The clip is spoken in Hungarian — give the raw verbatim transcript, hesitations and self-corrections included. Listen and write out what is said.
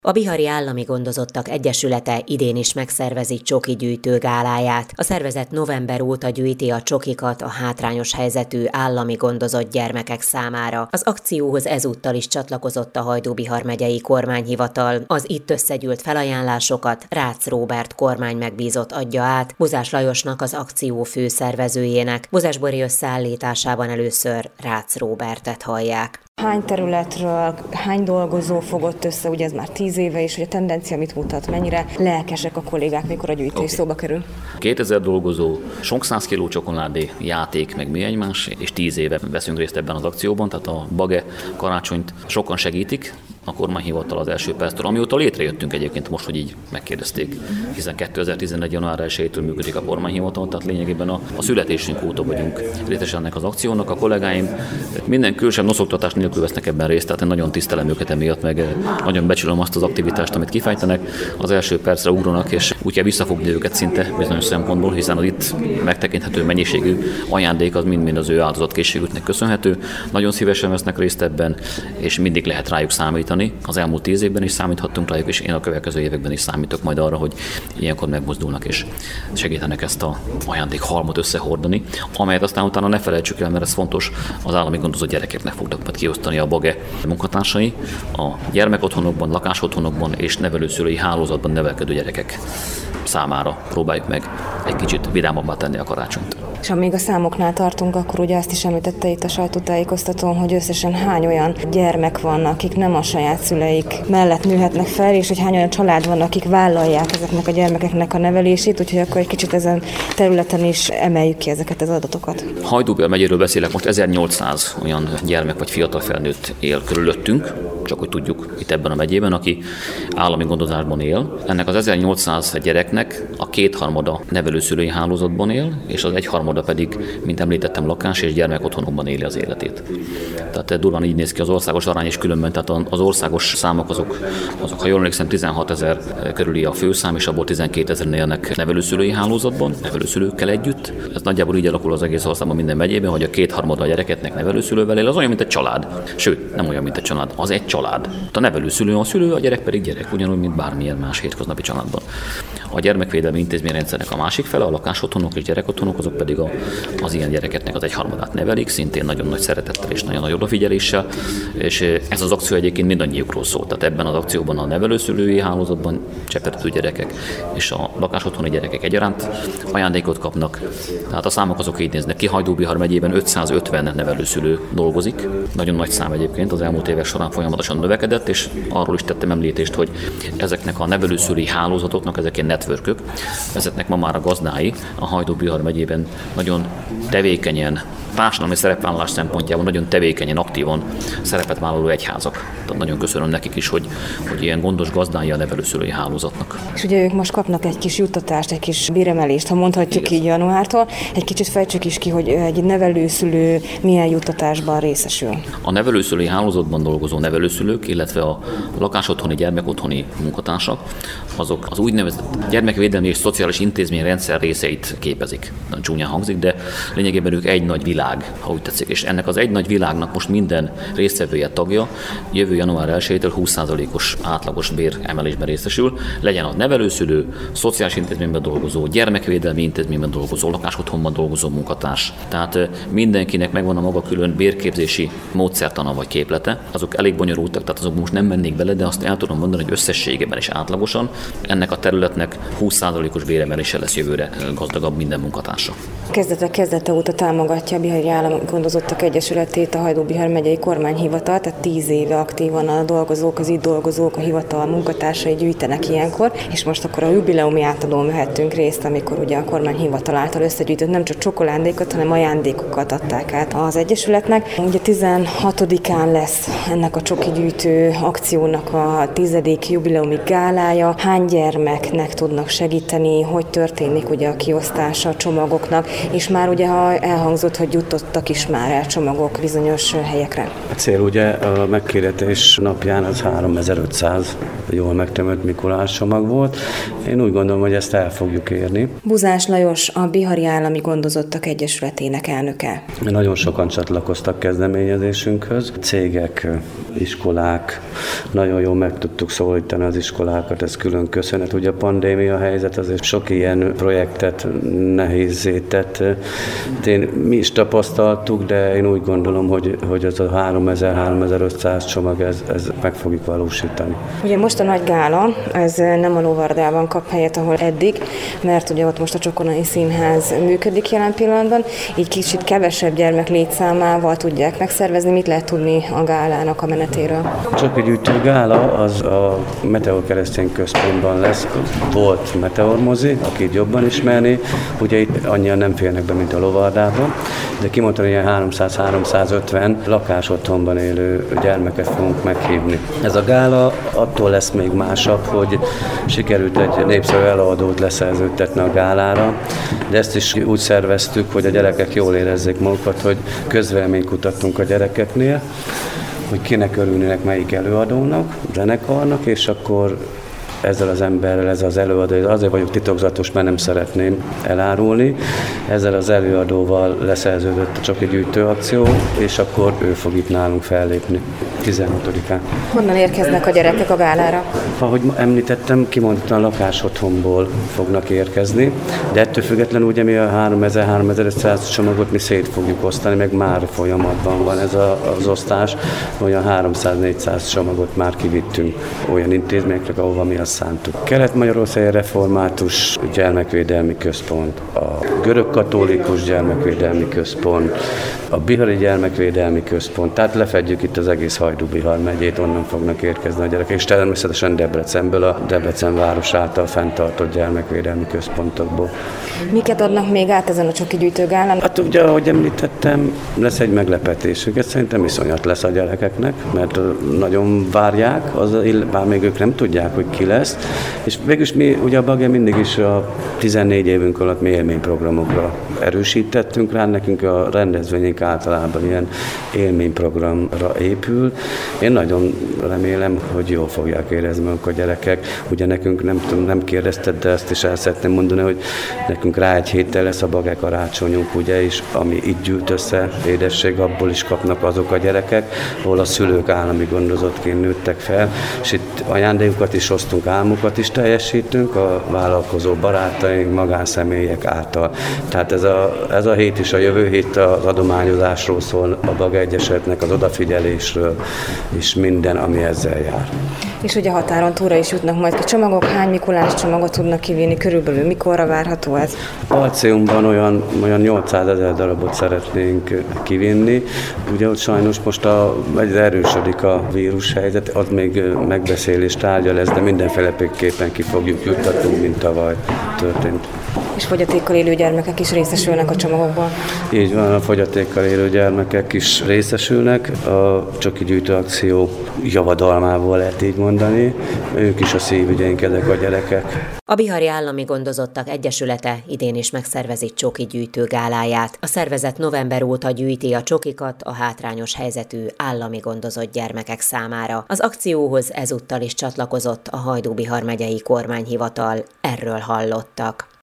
A Bihari Állami Gondozottak Egyesülete idén is megszervezi csoki gyűjtő gáláját. A szervezet november óta gyűjti a csokikat a hátrányos helyzetű állami gondozott gyermekek számára. Az akcióhoz ezúttal is csatlakozott a Hajdú-Bihar megyei kormányhivatal. Az itt összegyűlt felajánlásokat Rácz Róbert kormány megbízott adja át Buzás Lajosnak, az akció főszervezőjének. Buzásbori összeállításában először Rácz Róbertet hallják. Hány területről, hány dolgozó fogott össze, ugye ez már tíz éve is, hogy a tendencia mit mutat, mennyire lelkesek a kollégák, mikor a gyűjtés okay. szóba kerül? kétezer dolgozó, sok száz kiló csokoládé, játék, meg mi egymás, és tíz éve veszünk részt ebben az akcióban, tehát a Bage karácsonyt sokan segítik, a kormányhivatal az első perctől, amióta létrejöttünk egyébként most, hogy így megkérdezték, hiszen kétezer-tizenegy. január elsejétől működik a kormányhivatal, tehát lényegében a, a születésünk óta vagyunk részesen ennek az akciónak. A kollégáim minden külső noszoktatás nélkül vesznek ebben részt, tehát én nagyon tisztelem őket emiatt, meg nagyon becsülöm azt az aktivitást, amit kifejtenek, az első percre ugranak, és úgy kell visszafogni őket szinte bizonyos szempontból, hiszen az itt megtekinthető mennyiségű ajándék az mind-mind az ő áldozatkészségüknek köszönhető. Nagyon szívesen vesznek részt ebben, és mindig lehet rájuk számítani. Az elmúlt tíz évben is számíthattunk rájuk, és én a következő években is számítok majd arra, hogy ilyenkor megmozdulnak és segítenek ezt a ajándék halmot összehordani, amelyet aztán utána ne felejtsük el, mert ez fontos, az állami gondozott gyerekeknek fognak majd kiosztani a Bage munkatársai, a gyermekotthonokban, lakásotthonokban és nevelőszülői hálózatban nevelkedő gyerekek számára próbáljuk meg egy kicsit vidámabbá tenni a karácsonyt. És amíg a számoknál tartunk, akkor ugye azt is említette itt a sajtótájékoztatón, hogy összesen hány olyan gyermek van, akik nem a saját szüleik mellett nőhetnek fel, és hogy hány olyan család van, akik vállalják ezeknek a gyermekeknek a nevelését, úgyhogy akkor egy kicsit ezen területen is emeljük ki ezeket az adatokat. Hajdú-Bihar megyéről beszélek, most ezernyolcszáz olyan gyermek vagy fiatal felnőtt él körülöttünk, csak hogy tudjuk itt ebben a megyében, aki állami gondozásban él. Ennek az ezernyolcszáz gyereknek a kétharmada nevelőszülői hálózatban él, és az egyharmada pedig, mint említettem, lakás és gyermekotthonokban éli az életét. Tehát durván így néz ki az országos arány, és különben, tehát az országos számok azok, azok ha jól emlékszem, tizenhatezer körüli a főszám, és abból tizenkétezer élnek nevelőszülői hálózatban, nevelőszülőkkel együtt. Ez nagyjából így alakul az egész országban minden megyében, hogy a kétharmada a gyerekeknek nevelőszülővel él, az olyan, mint egy család. Sőt, nem olyan, mint egy család, az egy család. A nevelőszülő a szülő, a gyerek pedig gyerek, ugyanúgy, mint bármilyen más hétköznapi családban. A gyermekvédelmi intézményrendszernek a másik fele, a lakásotthonok és gyerekotthonok, azok pedig a, az ilyen gyerekeknek az egyharmadát nevelik, szintén nagyon nagy szeretettel és nagyon nagy odafigyeléssel, és ez az akció egyébként mindannyiukról szól. Tehát ebben az akcióban a nevelőszülői hálózatban cseppertető gyerekek és a lakásotthoni gyerekek egyaránt ajándékot kapnak. Tehát a számok azok így néznek ki. Hajdú-Bihar megyében ötszázötven nevelőszülő dolgozik. Nagyon nagy szám egyébként, az elmúlt évek során folyamatosan növekedett, és arról is tettem említést, hogy ezeknek a nevelőszülői hálózatoknak, ezek ilyen networkök, vezetnek ma már a gazdái. A Hajdú-Bihar megyében nagyon tevékenyen, társadalmi szerepvállalás szempontjából nagyon tevékenyen, aktívan szerepet vállaló egyházak. Tehát nagyon köszönöm nekik is, hogy, hogy ilyen gondos gazdái a nevelőszülői hálózatnak. És ugye ők most kapnak egy kis juttatást, egy kis béremelést, ha mondhatjuk Igen. így januártól. Egy kicsit fejtsük is ki, hogy egy nevelőszülő milyen juttatásban részesül. A nevelőszülői hálózatban dolgozó nevelőszülők, illetve a lakásotthoni, gyermekotthoni munkatársak, azok az úgynevezett gyermekvédelmi és szociális intézményrendszer részeit képezik. Nagyon csúnyán hangzik, de lényegében ők egy nagy világ, ha úgy tetszik. És ennek az egy nagy világnak most minden résztvevője tagja jövő január elsejétől húsz százalékos átlagos béremelésben részesül, legyen a nevelőszülő, szociális intézményben dolgozó, gyermekvédelmi intézményben dolgozó, lakásotthonban dolgozó munkatárs. Tehát mindenkinek megvan a maga külön bérképzési módszertana vagy képlete. Azok elég bonyolultak, tehát azok most nem mennék bele, de azt el tudom mondani, hogy összességében is átlagosan ennek a területnek húsz százalékos béremelése lesz jövőre gazdagabb minden munkatársa. Kezdete kezdete óta támogatja a Bihari Állami Gondozottak Egyesületét a Hajdú-Bihar megyei kormányhivatal, tehát tíz éve aktívan a dolgozók, az itt dolgozók, a hivatal munkatársai gyűjtenek ilyenkor, és most akkor a jubileumi átadón vehettünk részt, amikor ugye a kormányhivatal által összegyűjtött nem csak csokoládékot, hanem ajándékokat adták át az Egyesületnek. Ugye tizenhatodikán lesz ennek a csoki gyűjtő akciónak a tizedik jubileumi gálája. Hány gyermeknek tud tudnak segíteni, hogy történik ugye a kiosztása a csomagoknak, és már ugye ha elhangzott, hogy jutottak is már el csomagok bizonyos helyekre. A cél ugye a megkérdetés napján az háromezer-ötszáz jól megtömött Mikulás csomag volt. Én úgy gondolom, hogy ezt el fogjuk érni. Buzás Lajos, a Bihari Állami Gondozottak Egyesületének elnöke. Nagyon sokan csatlakoztak kezdeményezésünkhöz. Cégek, iskolák, nagyon jól meg tudtuk szólítani az iskolákat, ez külön köszönet. Ugye a pandémia helyzet azért sok ilyen projektet nehézzé tett. Én, mi is tapasztaltuk, de én úgy gondolom, hogy, hogy ez a háromezer-háromezer-ötszáz csomag, ez, ez meg fogjuk valósítani. Ugye most a nagy gála, ez nem a Lovardában kap helyet, ahol eddig, mert ugye ott most a Csokonai Színház működik jelen pillanatban, így kicsit kevesebb gyermek létszámával tudják megszervezni. Mit lehet tudni a gálának a menetéről? A Csoki gyűjtő gála az a Meteor Keresztény Központban lesz. Volt Meteor mozi, akit jobban ismerni, ugye itt annyian nem férnek be, mint a Lovardában, de kimondtam, hogy ilyen háromszáz-háromszázötven lakásotthonban élő gyermeket fogunk meghívni. Ez a gála attól lesz még másabb, hogy sikerült egy népszerű előadót leszerződtetni a gálára, de ezt is úgy szerveztük, hogy a gyerekek jól érezzék magukat, hogy közvéleményt kutattunk a gyerekeknél, hogy kinek örülnének melyik előadónak, zenekarnak, és akkor ezzel az emberrel, ez az előadó, azért vagyok titokzatos, mert nem szeretném elárulni. Ezzel az előadóval leszerződött a Csoki gyűjtő akció, és akkor ő fog itt nálunk fellépni tizenhatodikán. Honnan érkeznek a gyerekek a gálára? Ahogy említettem, kimondottan lakásotthonból fognak érkezni, de ettől függetlenül ugye mi a háromezer-háromezer-ötszáz csomagot mi szét fogjuk osztani, meg már folyamatban van ez a, az osztás, olyan háromszáz-négyszáz csomagot már kivittünk olyan intézményekre, ahova mi azt szántuk. Kelet-Magyarországi Református Gyermekvédelmi Központ, a Görög Katolikus Gyermekvédelmi Központ, a Bihari Gyermekvédelmi Központ, tehát lefedjük itt az egész Hajdú-Bihar megyét, onnan fognak érkezni a gyerekek, és természetesen Debrecenből, a Debrecen város által fenntartott gyermekvédelmi központokból. Miket adnak még át ezen a Csoki gyűjtő gálán? Hát ugye, ahogy említettem, lesz egy meglepetésük, ez szerintem iszonyat lesz a gyerekeknek, mert nagyon várják, az, bár még ők nem tudják, hogy ki lesz, és végülis mi ugye a Bagge mindig is a tizennégy évünk alatt mi élményprogramokra erősítettünk rá, nekünk a rendezvényünk általában ilyen élményprogramra épül. Én nagyon remélem, hogy jól fogják érezni maguk a gyerekek. Ugye nekünk nem tudom, nem kérdezted, de ezt is el szeretném mondani, hogy nekünk rá egy héttel lesz a Bagge karácsonyunk, ugye, és ami itt gyűlt össze, édesség, abból is kapnak azok a gyerekek, ahol a szülők állami gondozottként nőttek fel, és itt ajándékokat is osztunk, álmukat is teljesítünk a vállalkozó barátaink, magánszemélyek által. Tehát ez a, ez a hét is, a jövő hét az adományozásról szól, a Bagge Egyesületnek az odafigyelésről, és minden, ami ezzel jár. És ugye határon túlra is jutnak majd ki csomagok, hány Mikulás csomagot tudnak kivinni, körülbelül mikorra várható ez? A Alcéumban olyan, olyan nyolcszázezer darabot szeretnénk kivinni. Ugye ott sajnos most a, egyre erősödik a vírushelyzet, az még megbeszélés tárgya lesz, de mindenféleképpen ki fogjuk juttatni, mint tavaly történt. És fogyatékkal élő gyermekek is részesülnek a csomagokból? Így van, a fogyatékkal élő gyermekek is részesülnek. A Csoki gyűjtő akció javadalmából lehet így mondani. Ők is a szívügyeink, ezek a gyerekek. A Bihari Állami Gondozottak Egyesülete idén is megszervezi Csoki gyűjtő gáláját. A szervezet november óta gyűjti a csokikat a hátrányos helyzetű állami gondozott gyermekek számára. Az akcióhoz ezúttal is csatlakozott a Hajdú-Bihar megyei kormányhivatal. Erről hallottak.